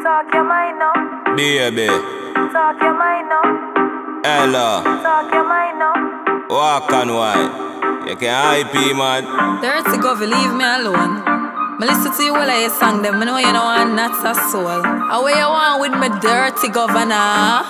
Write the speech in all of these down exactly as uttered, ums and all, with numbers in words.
Talk your mind now. Baby. Talk your mind now. Ella. Talk your mind now. Walk and wine. You can hype man. Dirty Govy, leave me alone. Me listen to you while I sing them. I know you know I'm not a soul. How where you want with me dirty governor?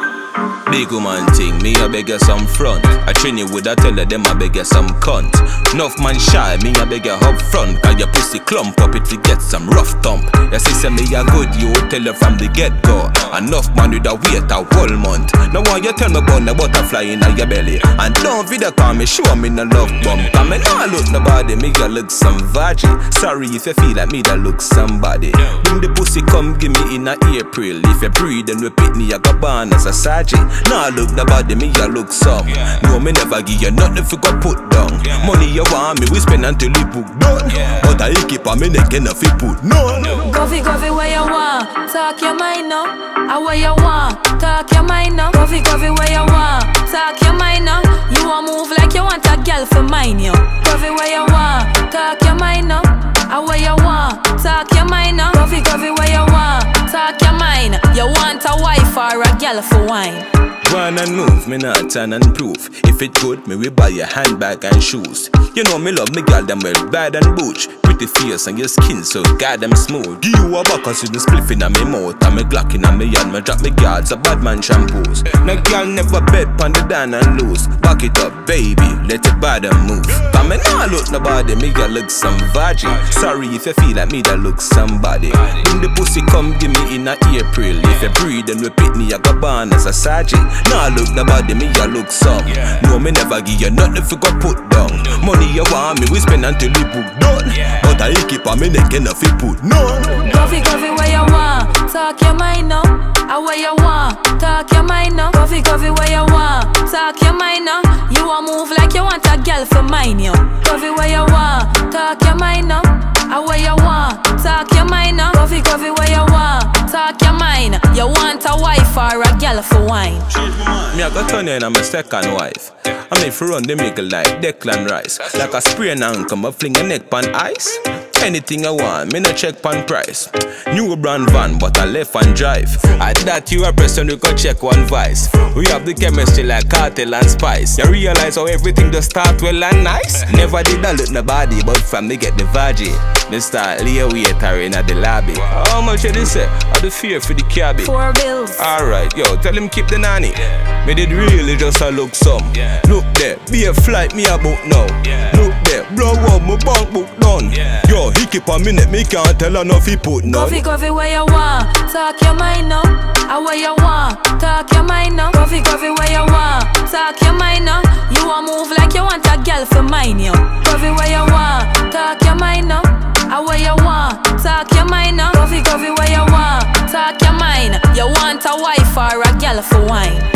Big woman thing, me I beg you some front. I train you with a tell them I beg you some cunt. Enough man shy, me I beg you up front. Cause your pussy clump up it to get some rough thump. Your sister me a good, you tell her from the get go. Enough man with a wait a whole month. Now why you tell me about the butterfly in your belly? And don't video call me, show me no love bump. Cause me nah look nobody, me you look some virgin. Sorry if you feel like me that look somebody. Bring the pussy come give me in a April. If you breathe then repeat me, I got born as a sergeant. Nah look nobody, me you look some. No me never give you nothing if you got put down. Money you want me, we spend until you book done. But I keep on me neck enough you put none. Govy, Govy, where you want? Talk your mind now. I where you want? Talk your mind now. Govy, Govy, where you want? Talk your mind now. You want move like you want a girl for mine, yo. Govy, where you want? Talk your mind now. I where you want? Talk your mind now. Govy, Govy, where you want? Talk your mind. You want a wife or a girl for wine? Run and move, me not turn and prove. If it good, me we buy a handbag and shoes. You know me love me girl them well bad and butch. Pretty face and your skin so goddamn smooth. Give you a back and see the spliff in a me mouth. And me glock in a me hand, me drop me guards a bad man shampoos. No girl never bet pon the down and loose. Back it up baby, let it bad and move. But me nah look nobody, me girl look some virgin. Sorry if you feel like me that look somebody. Bring the pussy come give me in a April. If you breathe then repeat me, I got born as a sergeant. Nah look nobody, me you look some. No me never give you nothing if you got put down. Money you want me, we spend until you book done. But I keep on me neck enough you put none. Govy, Govy, where you want? Talk your mind now. I where you want? Talk your mind now. Govy, Govy, where you want? Talk your mind now. You want move like you want a girl for mine, yo. Govy, where you want? Talk your mind now. I where you want? Talk your mind now. Govy, Govy, where you want? Talk your mind. You want a wife or a girl for wine? Me I got turn in on my second wife. I mean for run the mickle like Declan Rice. Like a spray and come a fling a neck pan ice. Anything I want, me no check pan price. New brand van, but I left and drive. At that you a person you can check one vice. We have the chemistry like cartel and spice. You realize how everything just start well and nice. Never did I look nobody, but from me get the virgin. Me start lay waiter in at the lobby. How much you this say? I the fear for the cabin. Four bills. Alright, yo, tell him keep the nanny. Me did really just a look some. Look there, be a flight me a book now. Look there, blow up my bank book done. Yo, he keep a minute, me can't tell enough he put none. Govy, Govy, where you want? Talk your mind now. I where you want? Talk your mind now. Govy, Govy, where you want? Talk your mind now. You want move like you want a girl for mine, yo. Govy, where you want? Talk your mind now. I where you want? Talk your mind now. Govy, Govy, where you want? Talk your mind. You want a wife or a girl for wine?